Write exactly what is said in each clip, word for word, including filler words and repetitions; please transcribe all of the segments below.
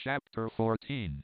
Chapter fourteen.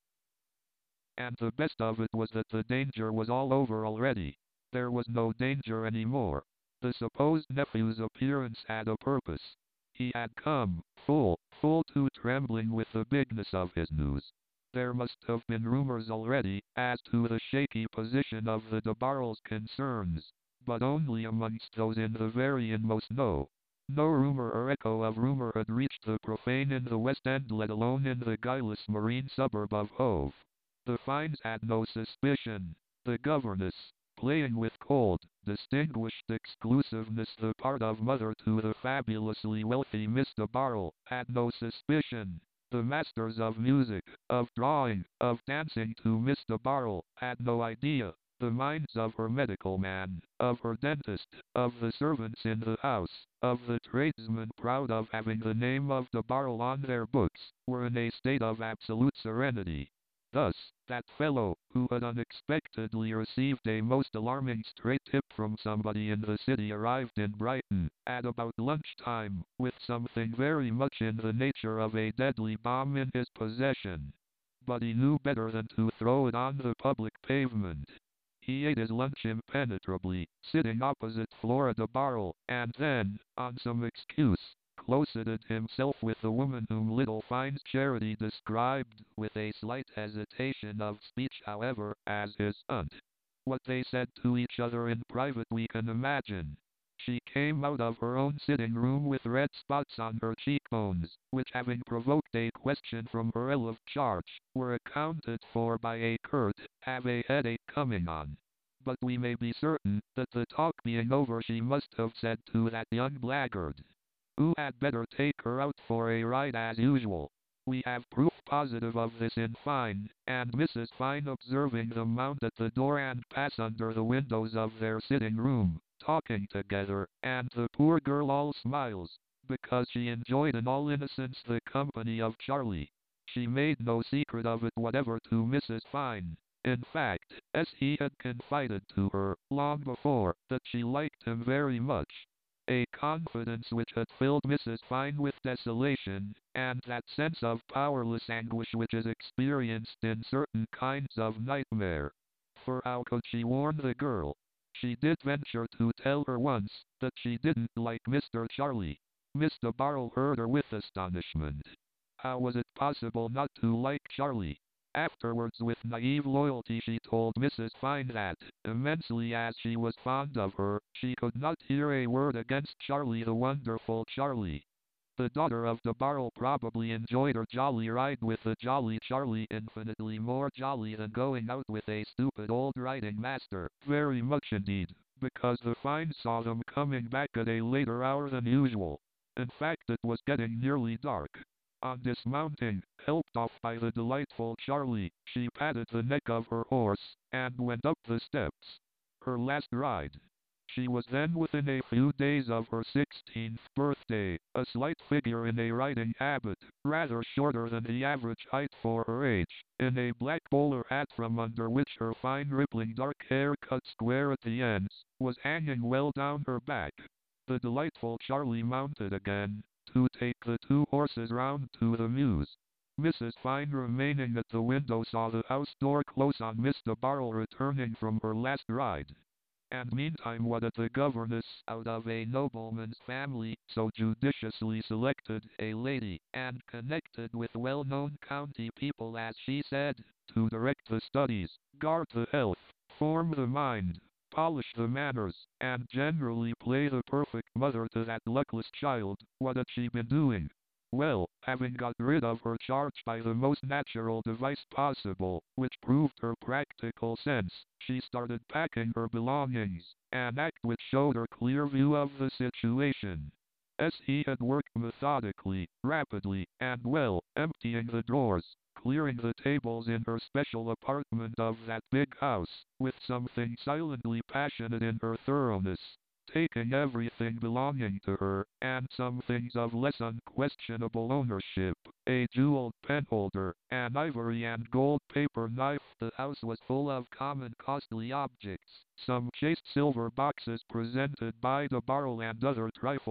And the best of it was that the danger was all over already. There was no danger anymore. The supposed nephew's appearance had a purpose. He had come, full, full to trembling with the bigness of his news. There must have been rumors already, as to the shaky position of the de Barrel's concerns, but only amongst those in the very inmost know. No rumor or echo of rumor had reached the profane in the West End, let alone in the guileless marine suburb of Hove. The Fynes had no suspicion. The governess, playing with cold, distinguished exclusiveness the part of mother to the fabulously wealthy Miss de Barrel, had no suspicion. The masters of music, of drawing, of dancing to Miss de Barrel, had no idea. The minds of her medical man, of her dentist, of the servants in the house, of the tradesmen proud of having the name of de Barrel on their books, were in a state of absolute serenity. Thus, that fellow, who had unexpectedly received a most alarming straight tip from somebody in the city, arrived in Brighton, at about lunchtime, with something very much in the nature of a deadly bomb in his possession. But he knew better than to throw it on the public pavement. He ate his lunch impenetrably, sitting opposite Flora de Barrel, and then, on some excuse, closeted himself with the woman whom little Fynes Charity described, with a slight hesitation of speech however, as his aunt. What they said to each other in private we can imagine. She came out of her own sitting room with red spots on her cheekbones, which, having provoked a question from her Earl of Charge, were accounted for by a curt, "Have a headache coming on?" But we may be certain that, the talk being over, she must have said to that young blackguard, "Who had better take her out for a ride as usual?" We have proof positive of this in Fyne and Missus Fyne observing them mount at the door and pass under the windows of their sitting room, talking together, and the poor girl all smiles, because she enjoyed in all innocence the company of Charlie. She made no secret of it whatever to Missus Fyne. In fact, as he had confided to her, long before, that she liked him very much. A confidence which had filled Missus Fyne with desolation, and that sense of powerless anguish which is experienced in certain kinds of nightmare. For how could she warn the girl? She did venture to tell her once, that she didn't like Mister Charlie. Miss de Barrel heard her with astonishment. How was it possible not to like Charlie? Afterwards, with naive loyalty, she told Missus Fyne that, immensely as she was fond of her, she could not hear a word against Charlie, the wonderful Charlie. The daughter of de Barrel probably enjoyed her jolly ride with the jolly Charlie infinitely more jolly than going out with a stupid old riding master, very much indeed, because the Fynes saw them coming back at a later hour than usual. In fact, it was getting nearly dark. On dismounting, helped off by the delightful Charlie, she patted the neck of her horse, and went up the steps. Her last ride. She was then within a few days of her sixteenth birthday, a slight figure in a riding habit, rather shorter than the average height for her age, in a black bowler hat from under which her fine rippling dark hair, cut square at the ends, was hanging well down her back. The delightful Charlie mounted again, to take the two horses round to the mews. Missus Fyne, remaining at the window, saw the house door close on Miss de Barrel returning from her last ride. And meantime what had the governess, out of a nobleman's family, so judiciously selected, a lady, and connected with well-known county people, as she said, to direct the studies, guard the health, form the mind, polish the manners, and generally play the perfect mother to that luckless child? What had she been doing? Well, having got rid of her charge by the most natural device possible, which proved her practical sense, she started packing her belongings, an act which showed her clear view of the situation. As he had worked methodically, rapidly, and well, emptying the drawers, clearing the tables in her special apartment of that big house, with something silently passionate in her thoroughness, taking everything belonging to her, and some things of less unquestionable ownership, a jeweled penholder, an ivory and gold paper knife. The house was full of common costly objects, some chased silver boxes presented by de Barrel, and other trifles.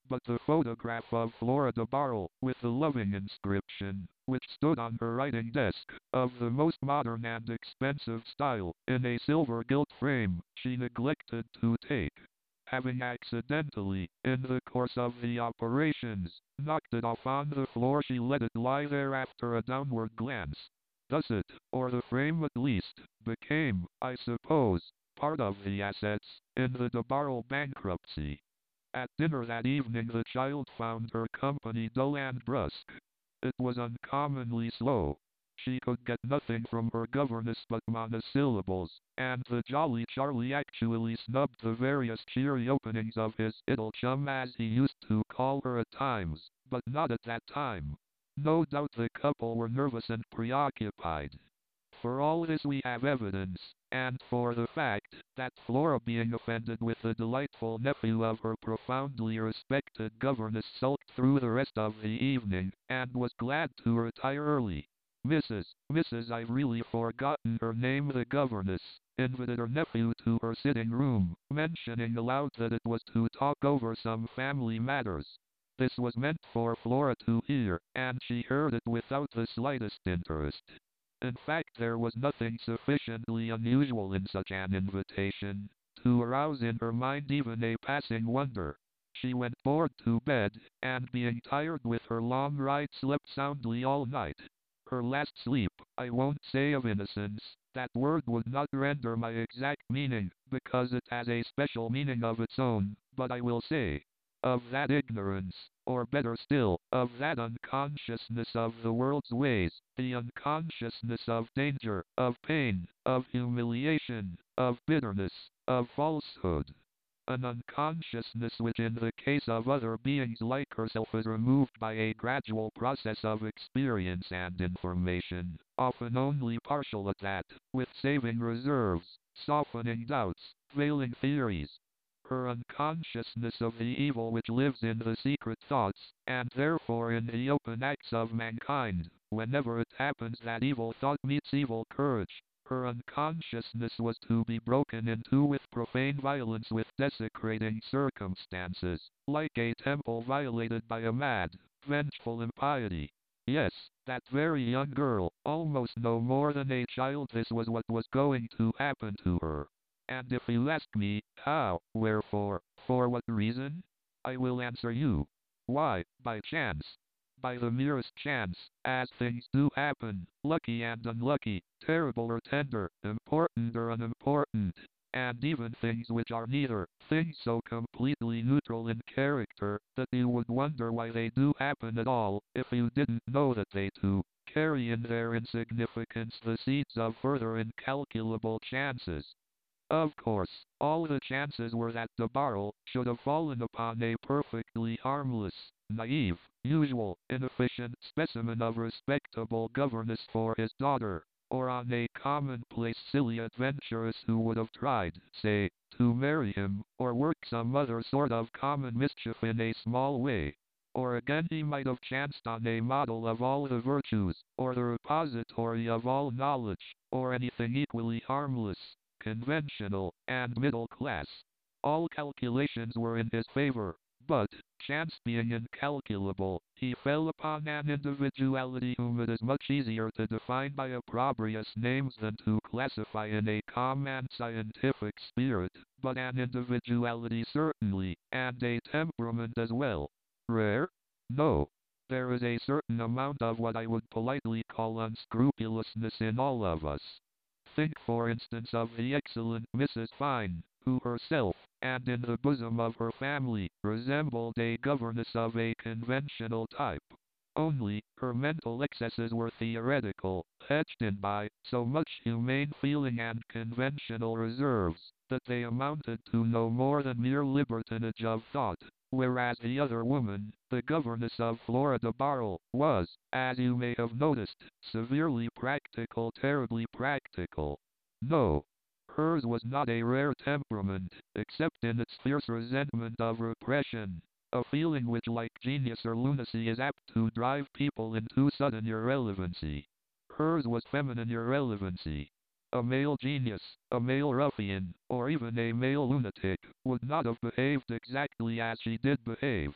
but the photograph of Flora de Barrel, with the loving inscription, which stood on her writing desk, of the most modern and expensive style, in a silver gilt frame, she neglected to take. Having accidentally, in the course of the operations, knocked it off on the floor, she let it lie there after a downward glance. Thus it, or the frame at least, became, I suppose, part of the assets, in the de Barrel bankruptcy. At dinner that evening the child found her company dull and brusque. It was uncommonly slow. She could get nothing from her governess but monosyllables, and the jolly Charlie actually snubbed the various cheery openings of his idle chum, as he used to call her at times, but not at that time. No doubt the couple were nervous and preoccupied. For all this we have evidence, and for the fact that Flora, being offended with the delightful nephew of her profoundly respected governess, sulked through the rest of the evening, and was glad to retire early. Missus Missus I've really forgotten her name, the governess, invited her nephew to her sitting room, mentioning aloud that it was to talk over some family matters. This was meant for Flora to hear, and she heard it without the slightest interest. In fact, there was nothing sufficiently unusual in such an invitation to arouse in her mind even a passing wonder. She went bored to bed, and being tired with her long ride, slept soundly all night. Her last sleep, I won't say of innocence, that word would not render my exact meaning, because it has a special meaning of its own, but I will say, of that ignorance, or better still, of that unconsciousness of the world's ways, the unconsciousness of danger, of pain, of humiliation, of bitterness, of falsehood. An unconsciousness which in the case of other beings like herself is removed by a gradual process of experience and information, often only partial at that, with saving reserves, softening doubts, veiling theories. Her unconsciousness of the evil which lives in the secret thoughts, and therefore in the open acts of mankind, whenever it happens that evil thought meets evil courage. Her unconsciousness was to be broken into with profane violence, with desecrating circumstances, like a temple violated by a mad, vengeful impiety. Yes, that very young girl, almost no more than a child, this was what was going to happen to her. And if you ask me, how, wherefore, for what reason? I will answer you. Why, by chance. By the merest chance, as things do happen, lucky and unlucky, terrible or tender, important or unimportant, and even things which are neither, things so completely neutral in character, that you would wonder why they do happen at all, if you didn't know that they do, carry in their insignificance the seeds of further incalculable chances. Of course, all the chances were that de Barrel should have fallen upon a perfectly harmless, naive, usual, inefficient specimen of respectable governess for his daughter, or on a commonplace silly adventuress who would have tried, say, to marry him, or work some other sort of common mischief in a small way. Or again, he might have chanced on a model of all the virtues, or the repository of all knowledge, or anything equally harmless, conventional, and middle class. All calculations were in his favor, but, chance being incalculable, he fell upon an individuality whom it is much easier to define by opprobrious names than to classify in a calm and scientific spirit, but an individuality certainly, and a temperament as well. Rare? No. There is a certain amount of what I would politely call unscrupulousness in all of us. Think, for instance, of the excellent Missus Fine, who herself, and in the bosom of her family, resembled a governess of a conventional type. Only, her mental excesses were theoretical, hedged in by so much humane feeling and conventional reserves, that they amounted to no more than mere libertinage of thought. Whereas the other woman, the governess of Flora de Barrel, was, as you may have noticed, severely practical, terribly practical. No, hers was not a rare temperament, except in its fierce resentment of repression, a feeling which, like genius or lunacy, is apt to drive people into sudden irrelevancy. Hers was feminine irrelevancy. A male genius, a male ruffian, or even a male lunatic, would not have behaved exactly as she did behave.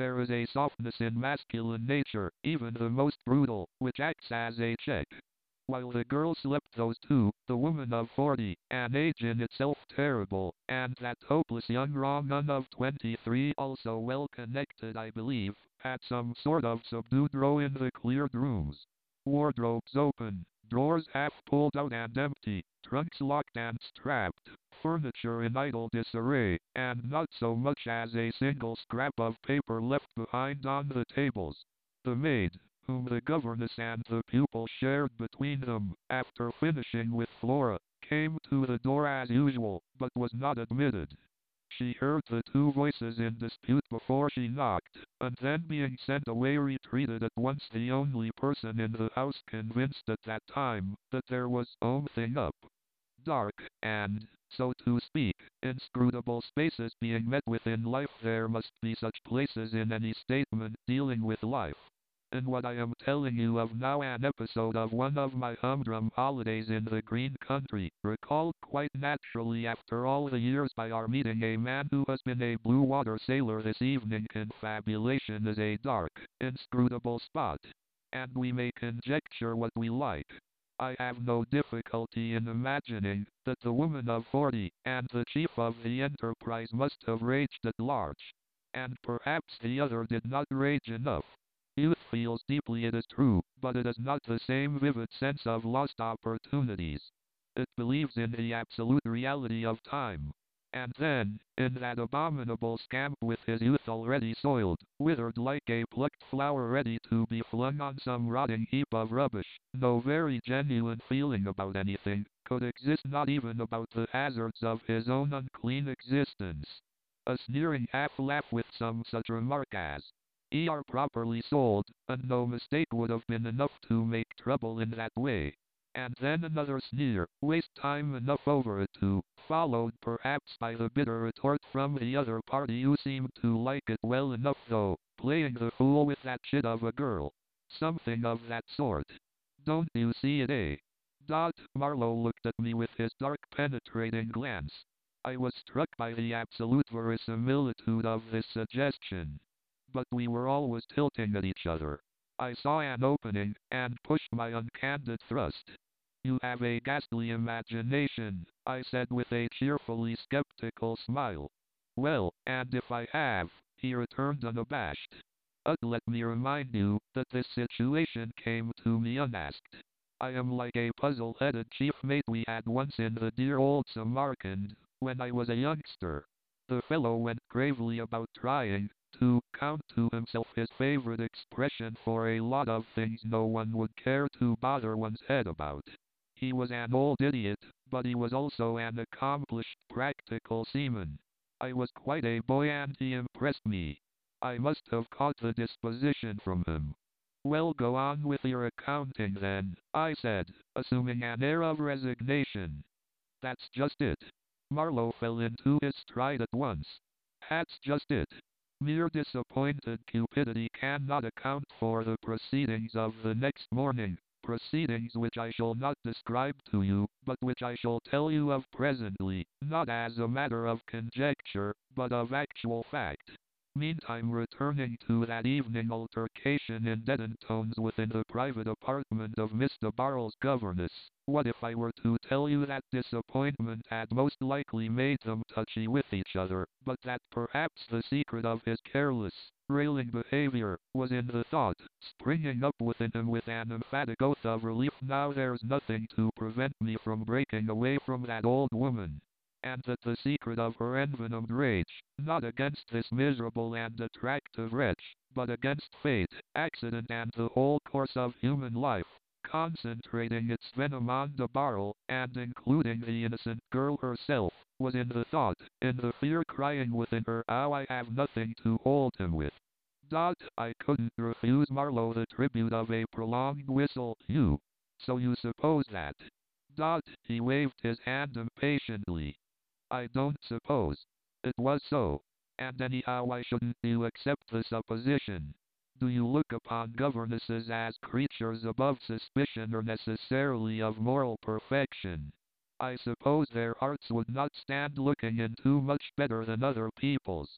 There is a softness in masculine nature, even the most brutal, which acts as a check. While the girl slept, those two, the woman of forty, an age in itself terrible, and that hopeless young raw nun of twenty-three, also well connected I believe, had some sort of subdued row in the cleared rooms. Wardrobes open, drawers half pulled out and empty, trunks locked and strapped, furniture in idle disarray, and not so much as a single scrap of paper left behind on the tables. The maid, whom the governess and the pupil shared between them, after finishing with Flora, came to the door as usual, but was not admitted. She heard the two voices in dispute before she knocked, and then being sent away retreated at once, the only person in the house convinced at that time that there was something up. Dark, and, so to speak, inscrutable spaces being met with in life, there must be such places in any statement dealing with life. And what I am telling you of now, an episode of one of my humdrum holidays in the green country, recalled quite naturally after all the years by our meeting a man who has been a blue water sailor this evening. Confabulation is a dark, inscrutable spot, and we may conjecture what we like. I have no difficulty in imagining that the woman of forty, and the chief of the enterprise, must have raged at large. And perhaps the other did not rage enough. Youth feels deeply, it is true, but it has not the same vivid sense of lost opportunities. It believes in the absolute reality of time. And then, in that abominable scamp with his youth already soiled, withered like a plucked flower ready to be flung on some rotting heap of rubbish, no very genuine feeling about anything could exist, not even about the hazards of his own unclean existence. A sneering half-laugh with some such remark as, "Ye are properly sold," and no mistake would have been enough to make trouble in that way. And then another sneer, waste time enough over it too, followed perhaps by the bitter retort from the other party, "You seem to like it well enough though, playing the fool with that chit of a girl." Something of that sort. Don't you see it, eh? Dot. Marlowe looked at me with his dark penetrating glance. I was struck by the absolute verisimilitude of this suggestion. But we were always tilting at each other. I saw an opening, and pushed my uncandid thrust. "You have a ghastly imagination," I said with a cheerfully skeptical smile. "Well, and if I have," he returned unabashed. "Ut, let me remind you that this situation came to me unasked. I am like a puzzle-headed chief mate we had once in the dear old Samarkand, when I was a youngster. The fellow went gravely about trying to count to himself his favorite expression for a lot of things no one would care to bother one's head about. He was an old idiot, but he was also an accomplished practical seaman. I was quite a boy and he impressed me. I must have caught the disposition from him." "Well, go on with your accounting then," I said, assuming an air of resignation. "That's just it." Marlowe fell into his stride at once. "That's just it. Mere disappointed cupidity cannot account for the proceedings of the next morning, proceedings which I shall not describe to you, but which I shall tell you of presently, not as a matter of conjecture, but of actual fact. Meantime, returning to that evening altercation in deadened tones within the private apartment of Mister Barrel's governess, what if I were to tell you that disappointment had most likely made them touchy with each other, but that perhaps the secret of his careless, railing behavior was in the thought, springing up within him with an emphatic oath of relief, "Now there's nothing to prevent me from breaking away from that old woman." And that the secret of her envenomed rage, not against this miserable and attractive wretch, but against fate, accident, and the whole course of human life, concentrating its venom on de Barrel, and including the innocent girl herself, was in the thought, in the fear crying within her, "Ow, I have nothing to hold him with." Dot. I couldn't refuse Marlowe the tribute of a prolonged whistle. "You. So you suppose that." Dot. He waved his hand impatiently. "I don't suppose. It was so. And anyhow, why shouldn't you accept the supposition? Do you look upon governesses as creatures above suspicion or necessarily of moral perfection? I suppose their hearts would not stand looking into much better than other people's."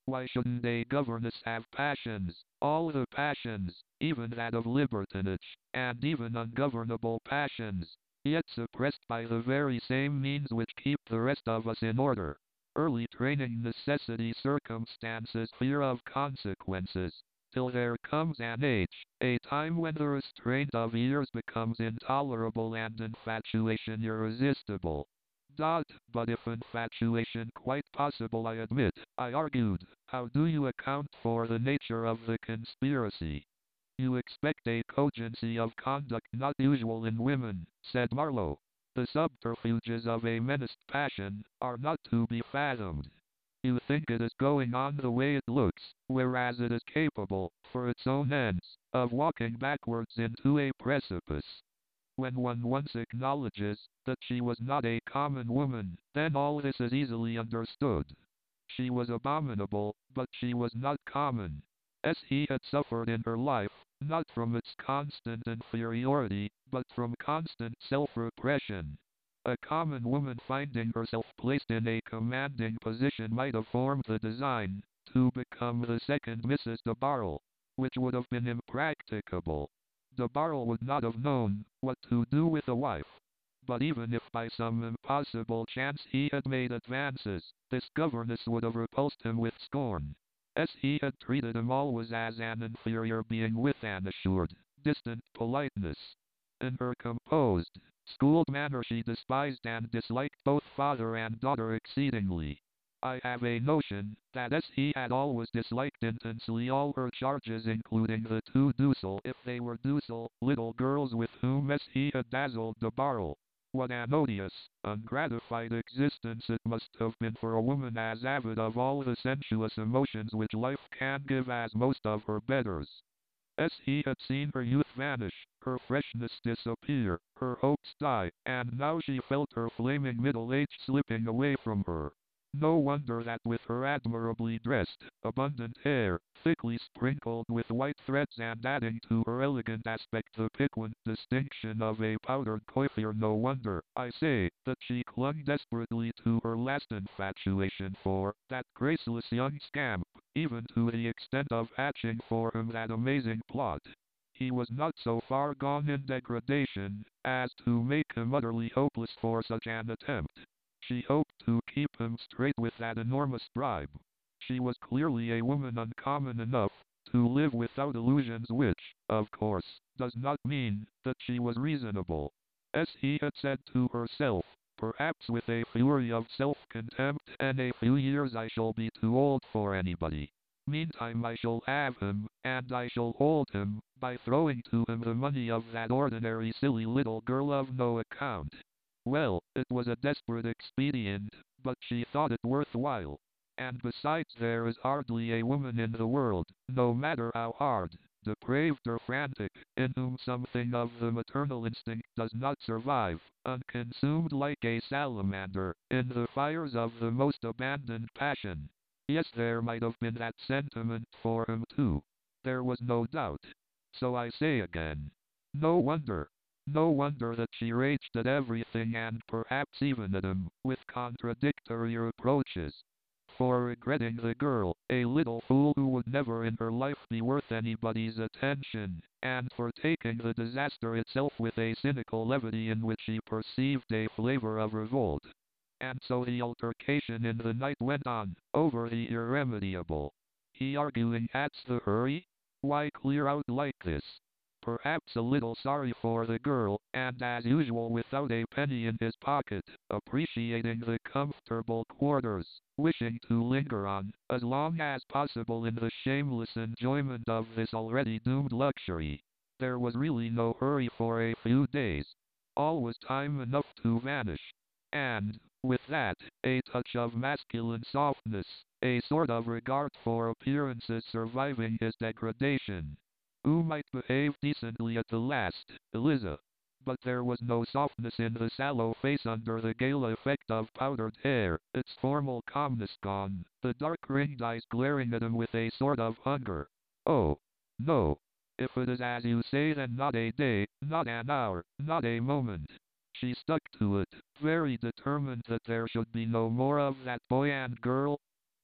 Why shouldn't a governess have passions? All the passions, even that of libertinage, and even ungovernable passions, yet suppressed by the very same means which keep the rest of us in order. Early training, necessity, circumstances, fear of consequences, till there comes an age, a time when the restraint of years becomes intolerable and infatuation irresistible. Dot, but if infatuation quite possible, I admit, I argued, how do you account for the nature of the conspiracy? You expect a cogency of conduct not usual in women, said Marlowe. The subterfuges of a menaced passion are not to be fathomed. You think it is going on the way it looks, whereas it is capable, for its own ends, of walking backwards into a precipice. When one once acknowledges that she was not a common woman, then all this is easily understood. She was abominable, but she was not common. As he had suffered in her life, not from its constant inferiority, but from constant self-repression. A common woman finding herself placed in a commanding position might have formed the design to become the second Missus de Barrel, which would have been impracticable. De Barrel would not have known what to do with a wife. But even if by some impossible chance he had made advances, this governess would have repulsed him with scorn. As he had treated him always as an inferior being with an assured, distant politeness. In her composed, schooled manner she despised and disliked both father and daughter exceedingly. I have a notion that as he had always disliked intensely all her charges, including the two docile, if they were docile, little girls with whom as he had dazzled de Barrel. What an odious, ungratified existence it must have been for a woman as avid of all the sensuous emotions which life can give as most of her betters. As he had seen her youth vanish, her freshness disappear, her hopes die, and now she felt her flaming middle age slipping away from her. No wonder that with her admirably dressed, abundant hair, thickly sprinkled with white threads and adding to her elegant aspect the piquant distinction of a powdered coiffure, no wonder, I say, that she clung desperately to her last infatuation for that graceless young scamp, even to the extent of hatching for him that amazing plot. He was not so far gone in degradation as to make him utterly hopeless for such an attempt. She hoped to keep him straight with that enormous bribe. She was clearly a woman uncommon enough to live without illusions, which, of course, does not mean that she was reasonable. As he had said to herself, perhaps with a fury of self-contempt, in a few years I shall be too old for anybody. Meantime I shall have him, and I shall hold him, by throwing to him the money of that ordinary silly little girl of no account. Well, it was a desperate expedient, but she thought it worthwhile. And besides, there is hardly a woman in the world, no matter how hard, depraved or frantic, in whom something of the maternal instinct does not survive, unconsumed like a salamander, in the fires of the most abandoned passion. Yes, there might have been that sentiment for him too. There was no doubt. So I say again, no wonder. No wonder that she raged at everything and perhaps even at him, with contradictory reproaches. For regretting the girl, a little fool who would never in her life be worth anybody's attention, and for taking the disaster itself with a cynical levity in which he perceived a flavor of revolt. And so the altercation in the night went on, over the irremediable. He arguing, that's the hurry? Why clear out like this? Perhaps a little sorry for the girl, and as usual without a penny in his pocket, appreciating the comfortable quarters, wishing to linger on, as long as possible in the shameless enjoyment of this already doomed luxury. There was really no hurry for a few days. All was time enough to vanish. And, with that, a touch of masculine softness, a sort of regard for appearances surviving his degradation. Who might behave decently at the last, Eliza? But there was no softness in the sallow face under the gala effect of powdered hair, its formal calmness gone, the dark ringed eyes glaring at him with a sort of hunger. Oh, no. If it is as you say, then not a day, not an hour, not a moment. She stuck to it, very determined that there should be no more of that boy and girl.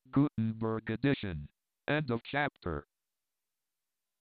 Gutenberg edition. End of chapter.